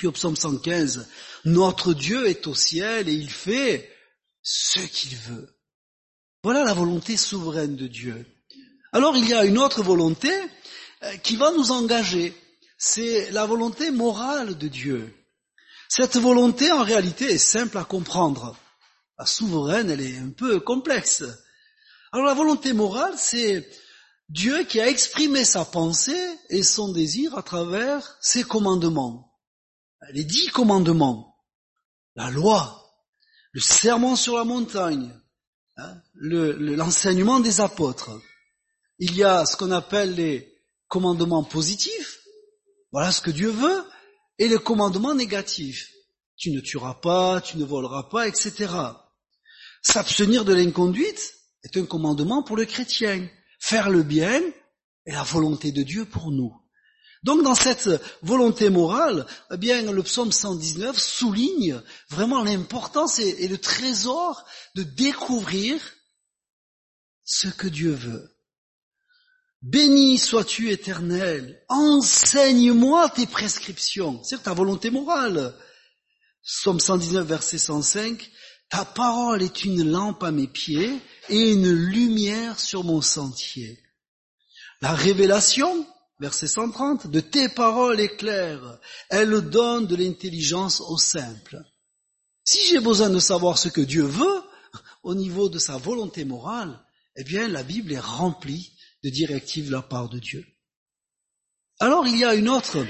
Puis au psaume 115, notre Dieu est au ciel et il fait ce qu'il veut. Voilà la volonté souveraine de Dieu. Alors il y a une autre volonté qui va nous engager. C'est la volonté morale de Dieu. Cette volonté, en réalité, est simple à comprendre. La souveraine, elle est un peu complexe. Alors la volonté morale, c'est Dieu qui a exprimé sa pensée et son désir à travers ses commandements. Les 10 commandements, la loi, le sermon sur la montagne, l'enseignement des apôtres. Il y a ce qu'on appelle les commandements positifs, voilà ce que Dieu veut, et les commandements négatifs. Tu ne tueras pas, tu ne voleras pas, etc. S'abstenir de l'inconduite est un commandement pour le chrétien. Faire le bien est la volonté de Dieu pour nous. Donc dans cette volonté morale, eh bien le psaume 119 souligne vraiment l'importance et le trésor de découvrir ce que Dieu veut. Béni sois-tu, Éternel, enseigne-moi tes prescriptions. C'est ta volonté morale. Psaume 119, verset 105, ta parole est une lampe à mes pieds et une lumière sur mon sentier. La révélation, verset 130, de tes paroles est claire, elle donne de l'intelligence aux simples. Si j'ai besoin de savoir ce que Dieu veut, au niveau de sa volonté morale, eh bien la Bible est remplie de directives de la part de Dieu. Alors il y a une autre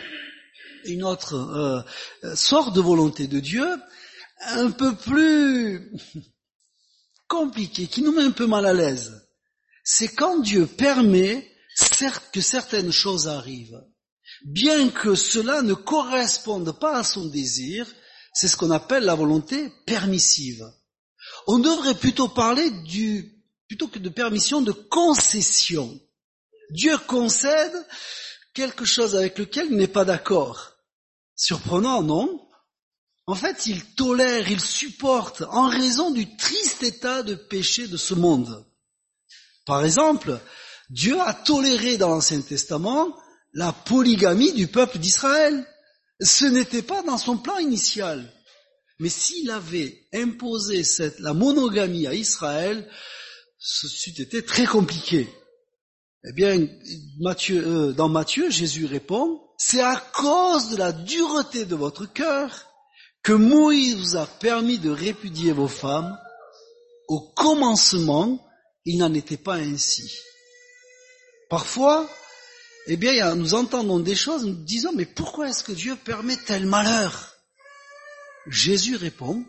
sorte de volonté de Dieu, un peu plus compliquée, qui nous met un peu mal à l'aise. C'est quand Dieu permet que certaines choses arrivent. Bien que cela ne corresponde pas à son désir, c'est ce qu'on appelle la volonté permissive. On devrait plutôt parler plutôt que de permission, de concession. Dieu concède quelque chose avec lequel il n'est pas d'accord. Surprenant, non? En fait, il tolère, il supporte en raison du triste état de péché de ce monde. Par exemple, Dieu a toléré dans l'Ancien Testament la polygamie du peuple d'Israël. Ce n'était pas dans son plan initial. Mais s'il avait imposé la monogamie à Israël, ce c'eût été très compliqué. Eh bien, dans Matthieu, Jésus répond, c'est à cause de la dureté de votre cœur que Moïse vous a permis de répudier vos femmes. Au commencement, il n'en était pas ainsi. Parfois, eh bien, nous entendons des choses, nous disons, mais pourquoi est-ce que Dieu permet tel malheur? Jésus répond,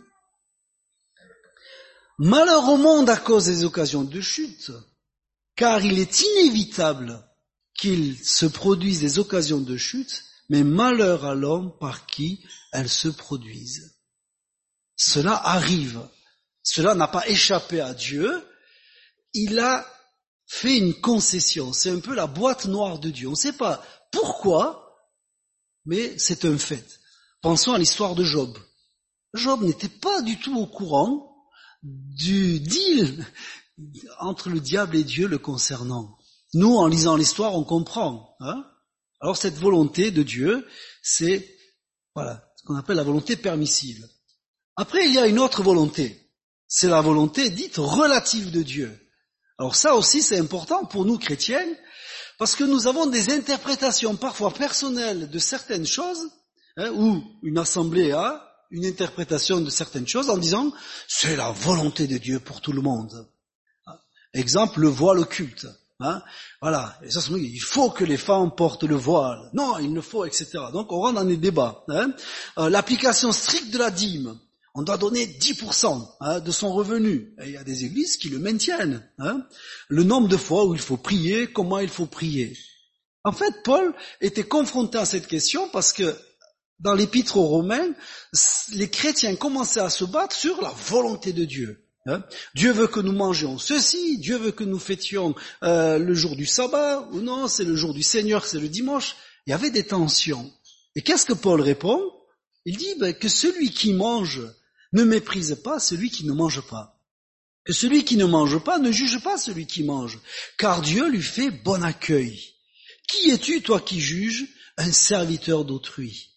malheur au monde à cause des occasions de chute, car il est inévitable qu'il se produise des occasions de chute, mais malheur à l'homme par qui elles se produisent. Cela arrive. Cela n'a pas échappé à Dieu. Il a fait une concession. C'est un peu la boîte noire de Dieu. On ne sait pas pourquoi, mais c'est un fait. Pensons à l'histoire de Job. Job n'était pas du tout au courant du deal entre le diable et Dieu le concernant. Nous, en lisant l'histoire, on comprend. Alors cette volonté de Dieu, c'est ce qu'on appelle la volonté permissive. Après, il y a une autre volonté. C'est la volonté dite relative de Dieu. Alors ça aussi, c'est important pour nous chrétiens, parce que nous avons des interprétations parfois personnelles de certaines choses, où une assemblée a une interprétation de certaines choses en disant « c'est la volonté de Dieu pour tout le monde ». Exemple, le voile occulte. Voilà. Et ça, il faut que les femmes portent le voile. Non, il ne faut, etc. Donc, on rentre dans des débats. L'application stricte de la dîme. On doit donner 10% de son revenu. Et il y a des églises qui le maintiennent. Le nombre de fois où il faut prier, comment il faut prier. En fait, Paul était confronté à cette question parce que dans l'épître aux Romains, les chrétiens commençaient à se battre sur la volonté de Dieu. Dieu veut que nous mangions ceci, Dieu veut que nous fêtions le jour du sabbat, ou non, c'est le jour du Seigneur, c'est le dimanche. Il y avait des tensions. Et qu'est-ce que Paul répond? Il dit que celui qui mange ne méprise pas celui qui ne mange pas. Que celui qui ne mange pas ne juge pas celui qui mange, car Dieu lui fait bon accueil. Qui es-tu, toi qui juges, un serviteur d'autrui?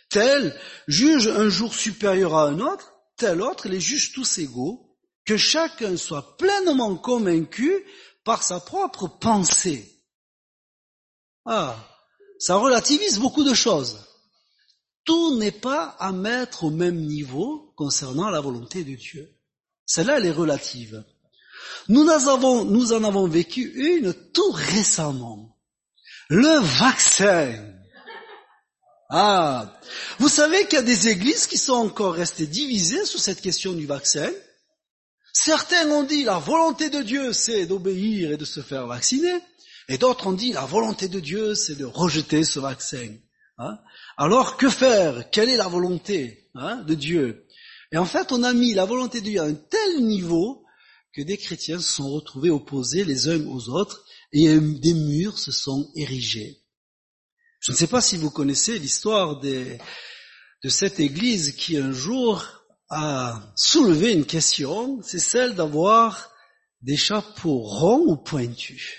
tel juge un jour supérieur à un autre, tel autre les juge tous égaux, que chacun soit pleinement convaincu par sa propre pensée. Ah, ça relativise beaucoup de choses. Tout n'est pas à mettre au même niveau concernant la volonté de Dieu. Celle-là, elle est relative. Nous en avons vécu une tout récemment. Le vaccin. Ah, vous savez qu'il y a des églises qui sont encore restées divisées sur cette question du vaccin. Certains ont dit la volonté de Dieu, c'est d'obéir et de se faire vacciner. Et d'autres ont dit la volonté de Dieu, c'est de rejeter ce vaccin. Alors, que faire? Quelle est la volonté de Dieu? Et en fait, on a mis la volonté de Dieu à un tel niveau que des chrétiens se sont retrouvés opposés les uns aux autres et des murs se sont érigés. Je ne sais pas si vous connaissez l'histoire de cette église qui un jour a soulevé une question, c'est celle d'avoir des chapeaux ronds ou pointus.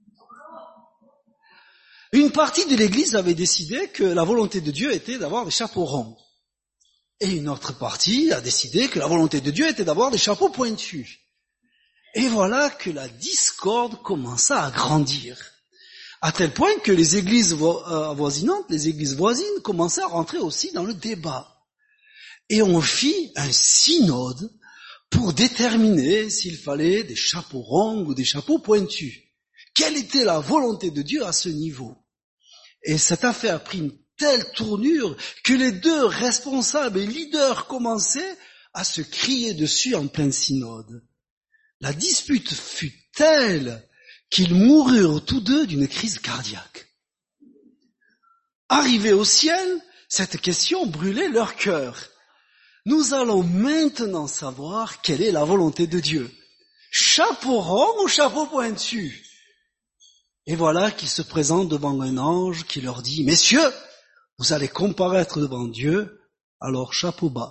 Une partie de l'église avait décidé que la volonté de Dieu était d'avoir des chapeaux ronds. Et une autre partie a décidé que la volonté de Dieu était d'avoir des chapeaux pointus. Et voilà que la discorde commença à grandir. À tel point que les églises avoisinantes, les églises voisines, commençaient à rentrer aussi dans le débat. Et on fit un synode pour déterminer s'il fallait des chapeaux ronds ou des chapeaux pointus. Quelle était la volonté de Dieu à ce niveau? Et cette affaire a pris une telle tournure que les deux responsables et leaders commençaient à se crier dessus en plein synode. La dispute fut telle qu'ils moururent tous deux d'une crise cardiaque. Arrivés au ciel, cette question brûlait leur cœur. Nous allons maintenant savoir quelle est la volonté de Dieu. Chapeau rond ou chapeau pointu? Et voilà qu'ils se présentent devant un ange qui leur dit, « Messieurs, vous allez comparaître devant Dieu, alors chapeau bas. »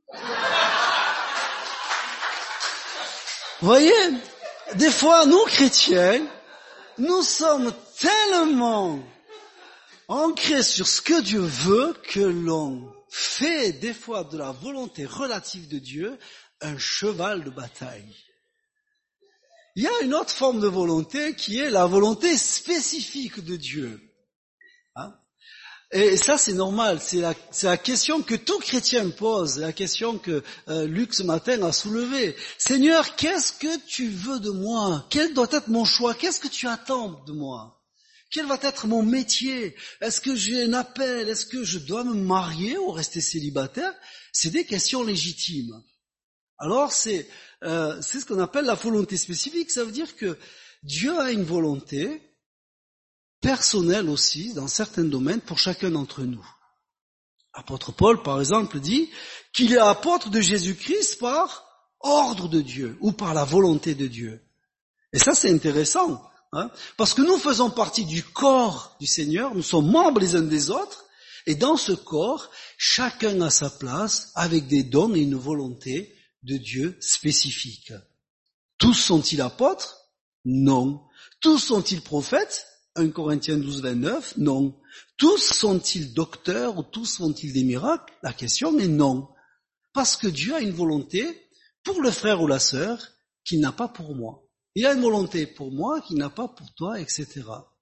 Vous voyez, des fois, nous chrétiens, nous sommes tellement ancrés sur ce que Dieu veut que l'on fait des fois de la volonté relative de Dieu un cheval de bataille. Il y a une autre forme de volonté qui est la volonté spécifique de Dieu. Et ça, c'est normal. C'est la question que tout chrétien pose, la question que Luc ce matin a soulevée. Seigneur, qu'est-ce que tu veux de moi? Quel doit être mon choix? Qu'est-ce que tu attends de moi? Quel va être mon métier? Est-ce que j'ai un appel? Est-ce que je dois me marier ou rester célibataire? C'est des questions légitimes. Alors, c'est ce qu'on appelle la volonté spécifique. Ça veut dire que Dieu a une volonté personnelle aussi, dans certains domaines, pour chacun d'entre nous. L'apôtre Paul, par exemple, dit qu'il est apôtre de Jésus-Christ par ordre de Dieu ou par la volonté de Dieu. Et ça, c'est intéressant, parce que nous faisons partie du corps du Seigneur, nous sommes membres les uns des autres, et dans ce corps, chacun a sa place avec des dons et une volonté de Dieu spécifique. Tous sont-ils apôtres? Non. Tous sont-ils prophètes? 1 Corinthiens 12, 29, non. Tous sont-ils docteurs ou tous font-ils des miracles? La question est non. Parce que Dieu a une volonté pour le frère ou la sœur qu'il n'a pas pour moi. Il a une volonté pour moi qu'il n'a pas pour toi, etc.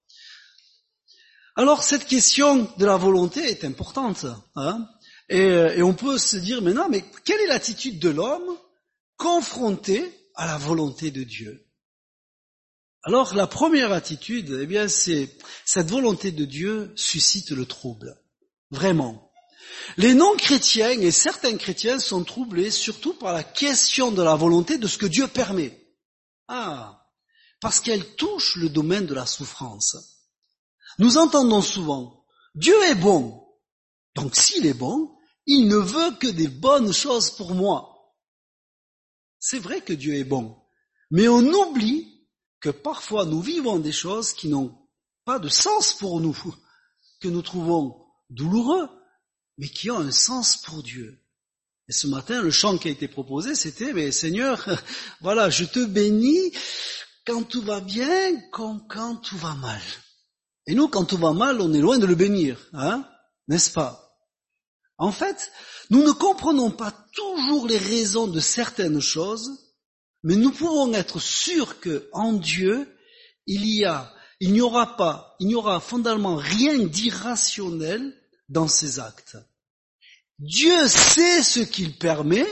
Alors cette question de la volonté est importante. Et on peut se dire maintenant, mais quelle est l'attitude de l'homme confronté à la volonté de Dieu? Alors la première attitude, eh bien, c'est cette volonté de Dieu suscite le trouble. Vraiment. Les non-chrétiens et certains chrétiens sont troublés surtout par la question de la volonté de ce que Dieu permet. Parce qu'elle touche le domaine de la souffrance. Nous entendons souvent, Dieu est bon. Donc s'il est bon, il ne veut que des bonnes choses pour moi. C'est vrai que Dieu est bon. Mais on oublie que parfois nous vivons des choses qui n'ont pas de sens pour nous, que nous trouvons douloureux, mais qui ont un sens pour Dieu. Et ce matin, le chant qui a été proposé, c'était, mais Seigneur, voilà, je te bénis quand tout va bien, comme quand tout va mal. Et nous, quand tout va mal, on est loin de le bénir, n'est-ce pas? En fait, nous ne comprenons pas toujours les raisons de certaines choses, mais nous pouvons être sûrs que en Dieu, il n'y aura fondamentalement rien d'irrationnel dans ses actes. Dieu sait ce qu'il permet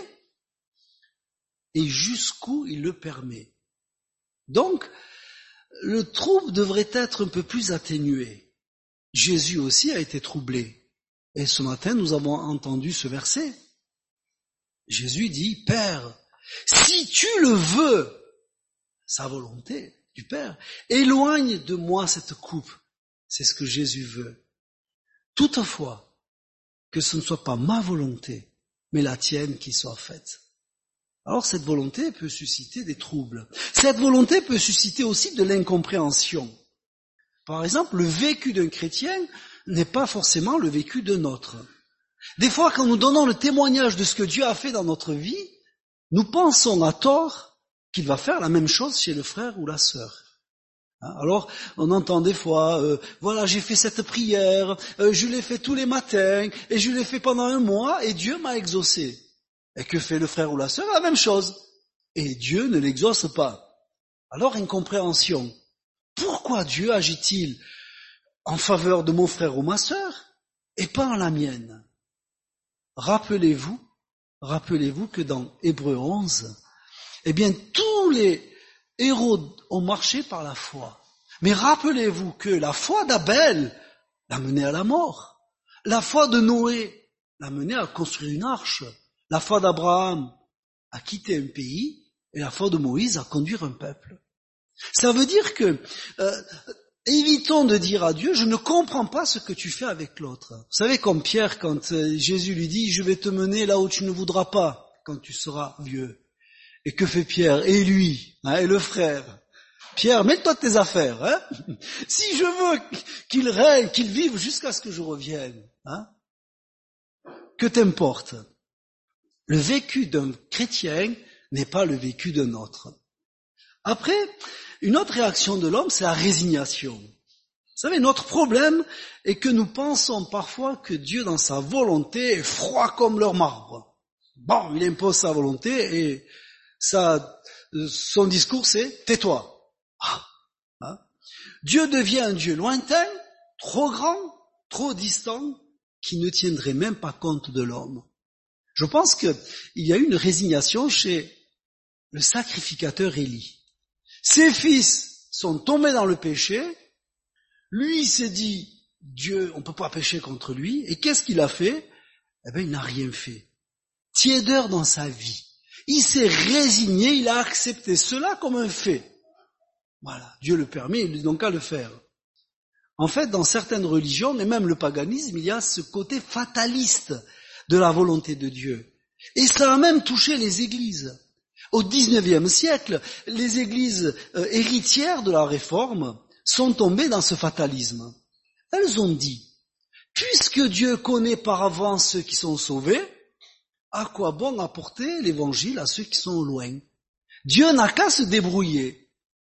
et jusqu'où il le permet. Donc, le trouble devrait être un peu plus atténué. Jésus aussi a été troublé. Et ce matin, nous avons entendu ce verset. Jésus dit, Père, si tu le veux, sa volonté du Père, éloigne de moi cette coupe. C'est ce que Jésus veut. Toutefois, que ce ne soit pas ma volonté, mais la tienne qui soit faite. Alors cette volonté peut susciter des troubles. Cette volonté peut susciter aussi de l'incompréhension. Par exemple, le vécu d'un chrétien n'est pas forcément le vécu d'un autre. Des fois, quand nous donnons le témoignage de ce que Dieu a fait dans notre vie, nous pensons à tort qu'il va faire la même chose chez le frère ou la sœur. Alors, on entend des fois, voilà, j'ai fait cette prière, je l'ai fait tous les matins, et je l'ai fait pendant 1 mois, et Dieu m'a exaucé. Et que fait le frère ou la sœur? La même chose. Et Dieu ne l'exauce pas. Alors, incompréhension. Pourquoi Dieu agit-il en faveur de mon frère ou ma sœur, et pas en la mienne? Rappelez-vous que dans Hébreux 11, eh bien, tous les héros ont marché par la foi. Mais rappelez-vous que la foi d'Abel l'a mené à la mort. La foi de Noé l'a mené à construire une arche. La foi d'Abraham à quitter un pays. Et la foi de Moïse à conduire un peuple. Ça veut dire que, évitons de dire à Dieu, je ne comprends pas ce que tu fais avec l'autre. Vous savez, comme Pierre, quand Jésus lui dit, je vais te mener là où tu ne voudras pas, quand tu seras vieux. Et que fait Pierre? Et lui, et le frère? Pierre, mets-toi de tes affaires, hein. Si je veux qu'il règne, qu'il vive jusqu'à ce que je revienne, que t'importe? Le vécu d'un chrétien n'est pas le vécu d'un autre. Après, une autre réaction de l'homme, c'est la résignation. Vous savez, notre problème est que nous pensons parfois que Dieu, dans sa volonté, est froid comme leur marbre. Bon, il impose sa volonté et son discours c'est « tais-toi ». Dieu devient un Dieu lointain, trop grand, trop distant, qui ne tiendrait même pas compte de l'homme. Je pense qu'il y a eu une résignation chez le sacrificateur Élie. Ses fils sont tombés dans le péché, lui il s'est dit, Dieu, on ne peut pas pécher contre lui, et qu'est-ce qu'il a fait? Eh bien, il n'a rien fait. Tiédeur dans sa vie. Il s'est résigné, il a accepté cela comme un fait. Voilà, Dieu le permet, il n'a donc qu'à le faire. En fait, dans certaines religions, et même le paganisme, il y a ce côté fataliste de la volonté de Dieu. Et ça a même touché les églises. Au XIXe siècle, les églises héritières de la Réforme sont tombées dans ce fatalisme. Elles ont dit, puisque Dieu connaît par avance ceux qui sont sauvés, à quoi bon apporter l'évangile à ceux qui sont loin? Dieu n'a qu'à se débrouiller.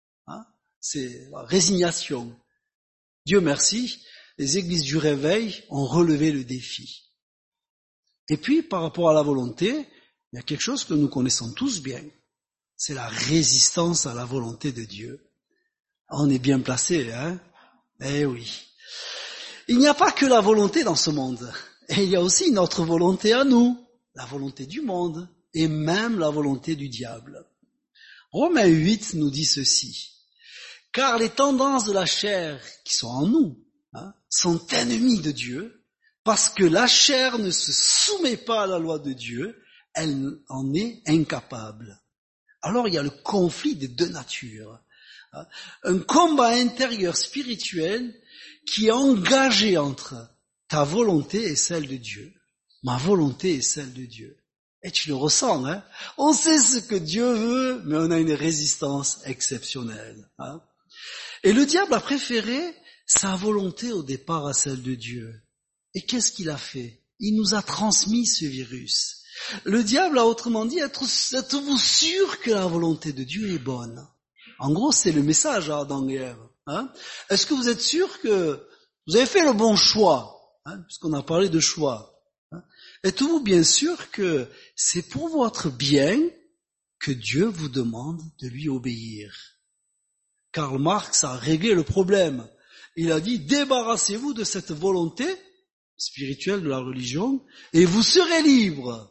C'est la résignation. Dieu merci, les églises du réveil ont relevé le défi. Et puis, par rapport à la volonté, il y a quelque chose que nous connaissons tous bien. C'est la résistance à la volonté de Dieu. On est bien placé, hein? Eh oui. Il n'y a pas que la volonté dans ce monde. Et il y a aussi notre volonté à nous, la volonté du monde, et même la volonté du diable. Romains 8 nous dit ceci. Car les tendances de la chair qui sont en nous sont ennemies de Dieu, parce que la chair ne se soumet pas à la loi de Dieu, elle en est incapable. Alors il y a le conflit des deux natures. Un combat intérieur spirituel qui est engagé entre ta volonté et celle de Dieu. Ma volonté et celle de Dieu. Et tu le ressens, hein? On sait ce que Dieu veut, mais on a une résistance exceptionnelle. Et le diable a préféré sa volonté au départ à celle de Dieu. Et qu'est-ce qu'il a fait? Il nous a transmis ce virus. Le diable a autrement dit, êtes-vous sûr que la volonté de Dieu est bonne? En gros, c'est le message à Adam et Ève. Est-ce que vous êtes sûr que vous avez fait le bon choix? Puisqu'on a parlé de choix. Êtes-vous bien sûr que c'est pour votre bien que Dieu vous demande de lui obéir? Karl Marx a réglé le problème. Il a dit, débarrassez-vous de cette volonté spirituelle de la religion et vous serez libre.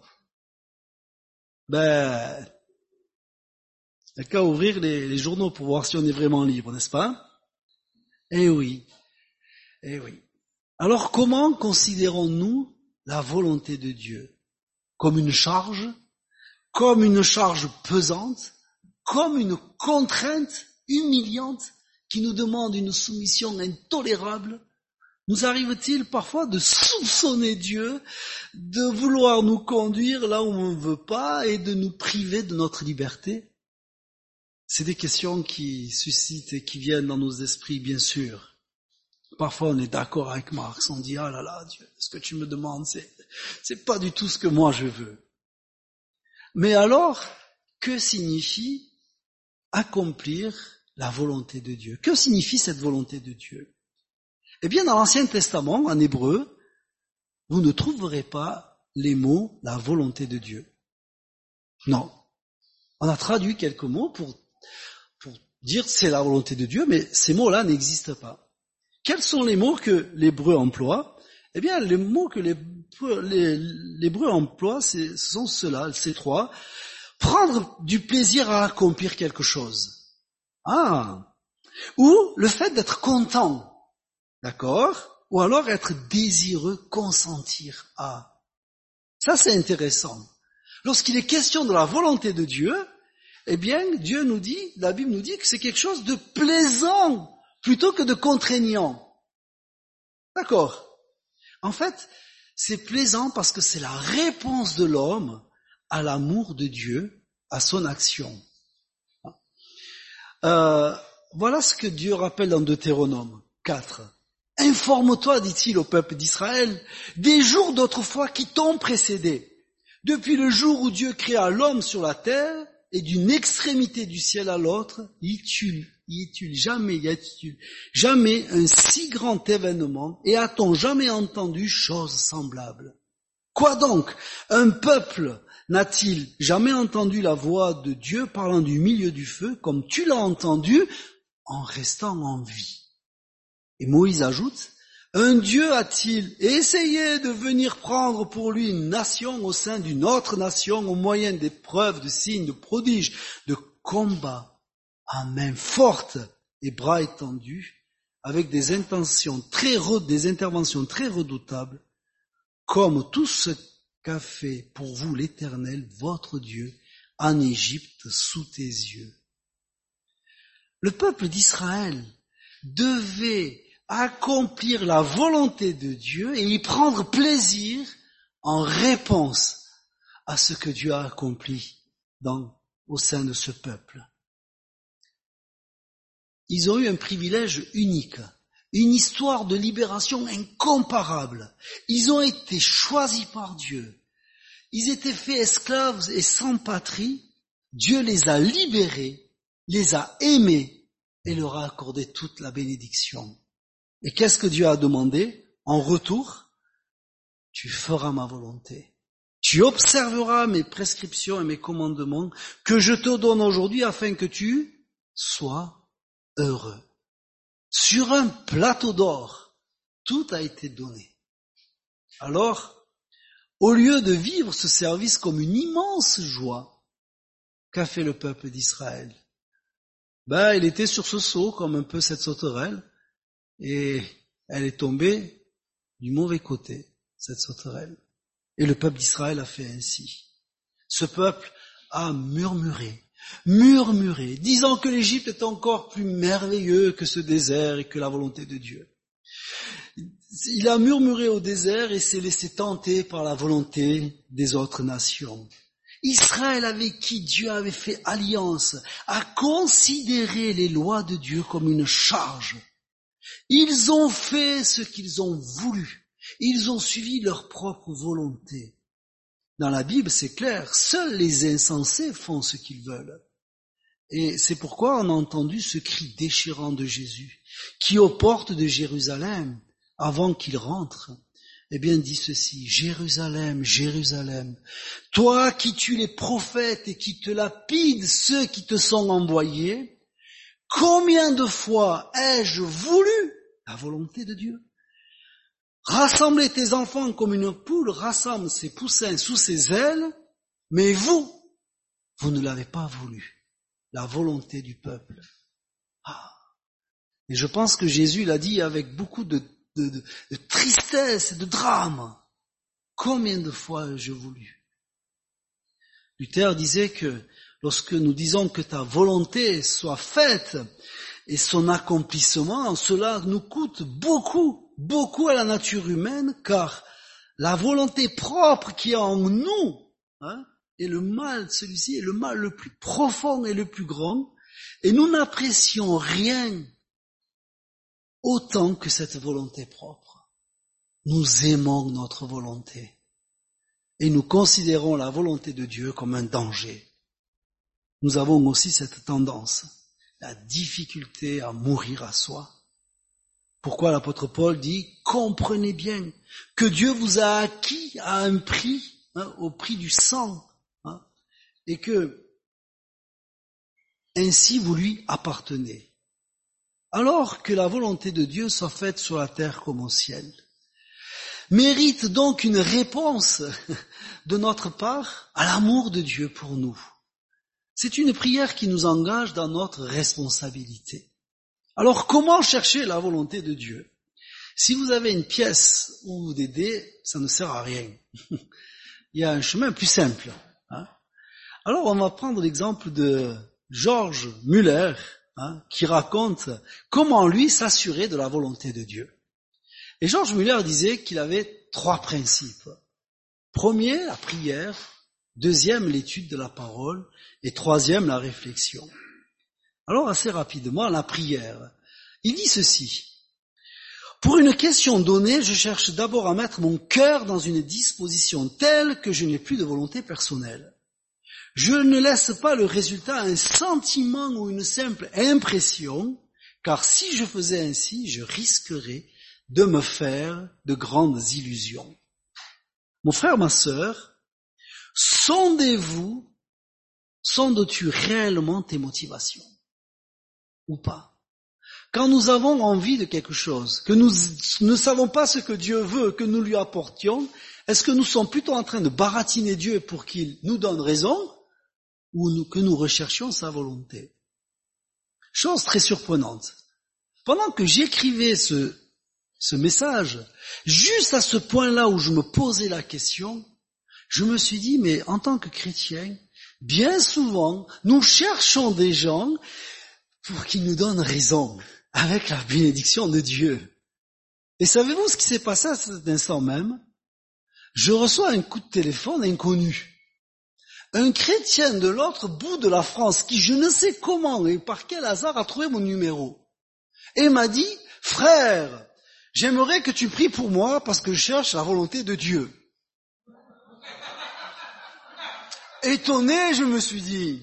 Ben, il n'y a qu'à ouvrir les journaux pour voir si on est vraiment libre, n'est-ce pas? Eh oui, eh oui. Alors comment considérons-nous la volonté de Dieu? Comme une charge pesante, comme une contrainte humiliante qui nous demande une soumission intolérable? Nous arrive-t-il parfois de soupçonner Dieu, de vouloir nous conduire là où on ne veut pas et de nous priver de notre liberté? C'est des questions qui suscitent et qui viennent dans nos esprits, bien sûr. Parfois, on est d'accord avec Marx, on dit, ah là là, Dieu, ce que tu me demandes, c'est pas du tout ce que moi je veux. Mais alors, que signifie accomplir la volonté de Dieu? Que signifie cette volonté de Dieu? Eh bien, dans l'Ancien Testament, en hébreu, vous ne trouverez pas les mots la volonté de Dieu. Non. On a traduit quelques mots pour dire c'est la volonté de Dieu, mais ces mots-là n'existent pas. Quels sont les mots que l'hébreu emploie? Eh bien, les mots que l'hébreu emploie, ce sont ceux-là, ces trois. Prendre du plaisir à accomplir quelque chose. Ou le fait d'être content. D'accord? Ou alors être désireux, consentir à. Ça, c'est intéressant. Lorsqu'il est question de la volonté de Dieu, eh bien, Dieu nous dit, la Bible nous dit que c'est quelque chose de plaisant plutôt que de contraignant. D'accord? En fait, c'est plaisant parce que c'est la réponse de l'homme à l'amour de Dieu, à son action. Voilà ce que Dieu rappelle dans Deutéronome 4. Informe-toi, dit-il au peuple d'Israël, des jours d'autrefois qui t'ont précédé. Depuis le jour où Dieu créa l'homme sur la terre, et d'une extrémité du ciel à l'autre, y a-t-il jamais un si grand événement, et a-t-on jamais entendu chose semblable? Quoi donc? Un peuple n'a-t-il jamais entendu la voix de Dieu parlant du milieu du feu, comme tu l'as entendu, en restant en vie? Et Moïse ajoute, un Dieu a-t-il essayé de venir prendre pour lui une nation au sein d'une autre nation au moyen d'épreuves, de signes, de prodiges, de combats à main forte et bras étendus, avec des interventions très redoutables, comme tout ce qu'a fait pour vous l'Éternel, votre Dieu, en Égypte sous tes yeux. Le peuple d'Israël devait accomplir la volonté de Dieu et y prendre plaisir en réponse à ce que Dieu a accompli au sein de ce peuple. Ils ont eu un privilège unique, une histoire de libération incomparable. Ils ont été choisis par Dieu. Ils étaient faits esclaves et sans patrie. Dieu les a libérés, les a aimés et leur a accordé toute la bénédiction. Et qu'est-ce que Dieu a demandé? En retour, tu feras ma volonté. Tu observeras mes prescriptions et mes commandements que je te donne aujourd'hui afin que tu sois heureux. Sur un plateau d'or, tout a été donné. Alors, au lieu de vivre ce service comme une immense joie, qu'a fait le peuple d'Israël? Il était sur ce seau, comme un peu cette sauterelle, et elle est tombée du mauvais côté, cette sauterelle. Et le peuple d'Israël a fait ainsi. Ce peuple a murmuré, disant que l'Égypte est encore plus merveilleux que ce désert et que la volonté de Dieu. Il a murmuré au désert et s'est laissé tenter par la volonté des autres nations. Israël, avec qui Dieu avait fait alliance, a considéré les lois de Dieu comme une charge. Ils ont fait ce qu'ils ont voulu. Ils ont suivi leur propre volonté. Dans la Bible, c'est clair, seuls les insensés font ce qu'ils veulent. Et c'est pourquoi on a entendu ce cri déchirant de Jésus, qui aux portes de Jérusalem, avant qu'il rentre, eh bien dit ceci: Jérusalem, Jérusalem, toi qui tues les prophètes et qui te lapides ceux qui te sont envoyés, combien de fois ai-je voulu la volonté de Dieu? Rassembler tes enfants comme une poule rassemble ses poussins sous ses ailes, mais vous ne l'avez pas voulu, la volonté du peuple. Ah. Et je pense que Jésus l'a dit avec beaucoup de tristesse et de drame. Combien de fois ai-je voulu? Luther disait que lorsque nous disons que ta volonté soit faite et son accomplissement, cela nous coûte beaucoup, beaucoup à la nature humaine, car la volonté propre qui est en nous, est le mal, celui-ci est le mal le plus profond et le plus grand, et nous n'apprécions rien autant que cette volonté propre. Nous aimons notre volonté et nous considérons la volonté de Dieu comme un danger. Nous avons aussi cette tendance, la difficulté à mourir à soi. Pourquoi l'apôtre Paul dit « Comprenez bien que Dieu vous a acquis à un prix, au prix du sang, et que ainsi vous lui appartenez. » Alors que la volonté de Dieu soit faite sur la terre comme au ciel, mérite donc une réponse de notre part à l'amour de Dieu pour nous. C'est une prière qui nous engage dans notre responsabilité. Alors comment chercher la volonté de Dieu? Si vous avez une pièce ou des dés, ça ne sert à rien. Il y a un chemin plus simple. Alors on va prendre l'exemple de George Muller, qui raconte comment lui s'assurer de la volonté de Dieu. Et George Muller disait qu'il avait 3 principes. Premier, la prière. Deuxième, l'étude de la parole. Et troisième, la réflexion. Alors assez rapidement, la prière. Il dit ceci: pour une question donnée, je cherche d'abord à mettre mon cœur dans une disposition telle que je n'ai plus de volonté personnelle. Je ne laisse pas le résultat à un sentiment ou une simple impression, car si je faisais ainsi, je risquerais de me faire de grandes illusions. Mon frère, ma sœur, sondes-tu réellement tes motivations ou pas? Quand nous avons envie de quelque chose, que nous ne savons pas ce que Dieu veut que nous lui apportions, est-ce que nous sommes plutôt en train de baratiner Dieu pour qu'il nous donne raison, ou que nous recherchions sa volonté? Chose très surprenante. Pendant que j'écrivais ce message, juste à ce point-là où je me posais la question, je me suis dit, mais en tant que chrétien, bien souvent, nous cherchons des gens pour qu'ils nous donnent raison, avec la bénédiction de Dieu. Et savez-vous ce qui s'est passé à cet instant même? Je reçois un coup de téléphone inconnu. Un chrétien de l'autre bout de la France qui, je ne sais comment et par quel hasard, a trouvé mon numéro. Et m'a dit, frère, j'aimerais que tu pries pour moi parce que je cherche la volonté de Dieu. Étonné, je me suis dit,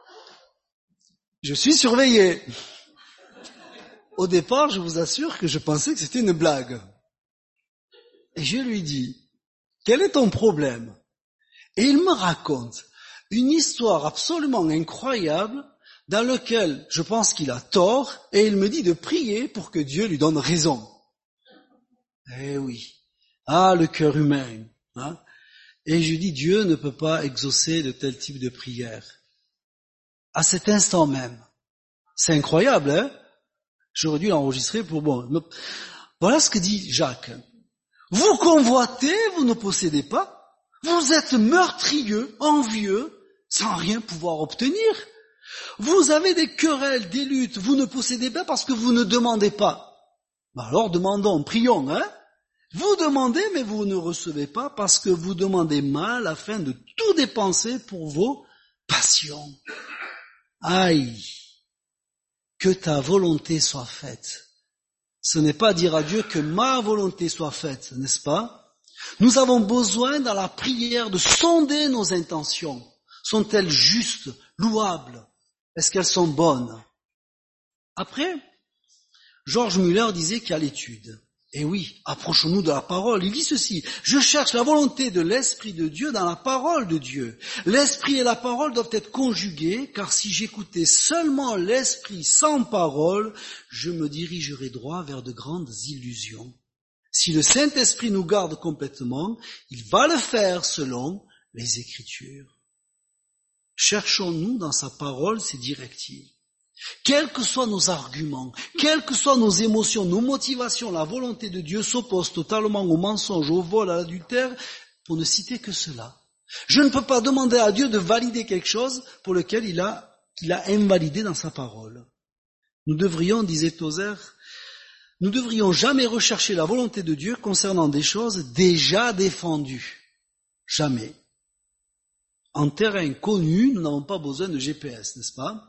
je suis surveillé. Au départ, je vous assure que je pensais que c'était une blague. Et je lui dis, quel est ton problème? Et il me raconte une histoire absolument incroyable dans laquelle je pense qu'il a tort et il me dit de prier pour que Dieu lui donne raison. Eh oui. Le cœur humain. Et je dis, Dieu ne peut pas exaucer de tel type de prière. À cet instant même. C'est incroyable, hein? J'aurais dû l'enregistrer pour Voilà ce que dit Jacques. Vous convoitez, vous ne possédez pas. Vous êtes meurtrieux, envieux, sans rien pouvoir obtenir. Vous avez des querelles, des luttes, vous ne possédez pas parce que vous ne demandez pas. Alors demandons, prions, Vous demandez, mais vous ne recevez pas parce que vous demandez mal afin de tout dépenser pour vos passions. Aïe! Que ta volonté soit faite. Ce n'est pas dire à Dieu que ma volonté soit faite, n'est-ce pas? Nous avons besoin dans la prière de sonder nos intentions. Sont-elles justes, louables? Est-ce qu'elles sont bonnes? Après, George Muller disait qu'il y a l'étude. Et oui, approchons-nous de la parole. Il dit ceci: je cherche la volonté de l'Esprit de Dieu dans la parole de Dieu. L'Esprit et la parole doivent être conjugués, car si j'écoutais seulement l'Esprit sans parole, je me dirigerais droit vers de grandes illusions. Si le Saint-Esprit nous garde complètement, il va le faire selon les Écritures. Cherchons-nous dans sa parole ses directives. Quels que soient nos arguments, quelles que soient nos émotions, nos motivations, la volonté de Dieu s'oppose totalement au mensonge, au vol, à l'adultère, pour ne citer que cela. Je ne peux pas demander à Dieu de valider quelque chose pour lequel il a invalidé dans sa parole. Nous devrions, disait Tozer, nous devrions jamais rechercher la volonté de Dieu concernant des choses déjà défendues. Jamais. En terrain connu, nous n'avons pas besoin de GPS, n'est-ce pas?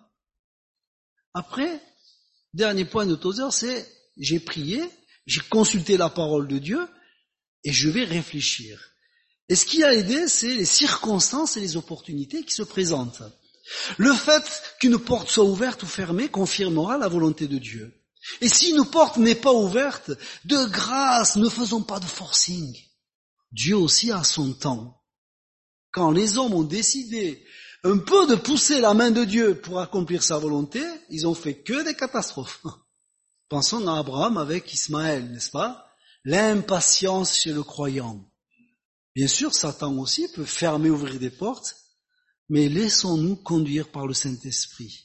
Après, dernier point de Tozer, c'est j'ai prié, j'ai consulté la parole de Dieu et je vais réfléchir. Et ce qui a aidé, c'est les circonstances et les opportunités qui se présentent. Le fait qu'une porte soit ouverte ou fermée confirmera la volonté de Dieu. Et si une porte n'est pas ouverte, de grâce, ne faisons pas de forcing. Dieu aussi a son temps. Quand les hommes ont décidé un peu de pousser la main de Dieu pour accomplir sa volonté, ils ont fait que des catastrophes. Pensons à Abraham avec Ismaël, n'est-ce pas? L'impatience chez le croyant. Bien sûr, Satan aussi peut fermer, ouvrir des portes, mais laissons-nous conduire par le Saint-Esprit.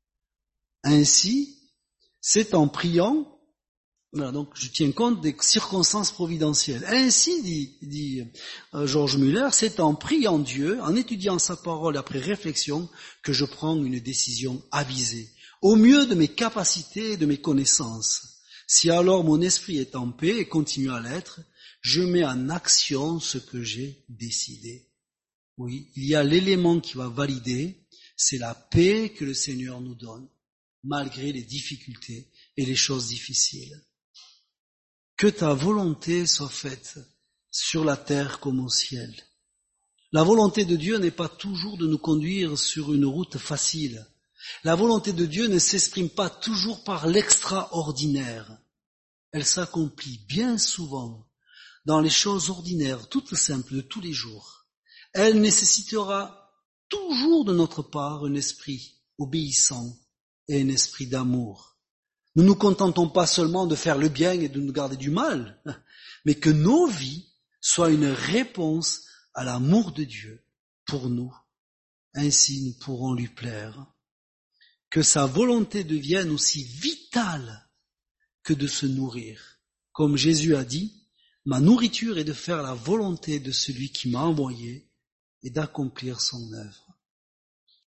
Ainsi, c'est en priant, voilà, donc je tiens compte des circonstances providentielles. Ainsi, dit George Muller, c'est en priant Dieu, en étudiant sa parole après réflexion, que je prends une décision avisée, au mieux de mes capacités et de mes connaissances. Si alors mon esprit est en paix et continue à l'être, je mets en action ce que j'ai décidé. Oui, il y a l'élément qui va valider, c'est la paix que le Seigneur nous donne, malgré les difficultés et les choses difficiles. Que ta volonté soit faite sur la terre comme au ciel. La volonté de Dieu n'est pas toujours de nous conduire sur une route facile. La volonté de Dieu ne s'exprime pas toujours par l'extraordinaire. Elle s'accomplit bien souvent dans les choses ordinaires, toutes simples de tous les jours. Elle nécessitera toujours de notre part un esprit obéissant et un esprit d'amour. Nous ne nous contentons pas seulement de faire le bien et de nous garder du mal, mais que nos vies soient une réponse à l'amour de Dieu pour nous. Ainsi nous pourrons lui plaire. Que sa volonté devienne aussi vitale que de se nourrir. Comme Jésus a dit, ma nourriture est de faire la volonté de celui qui m'a envoyé et d'accomplir son œuvre.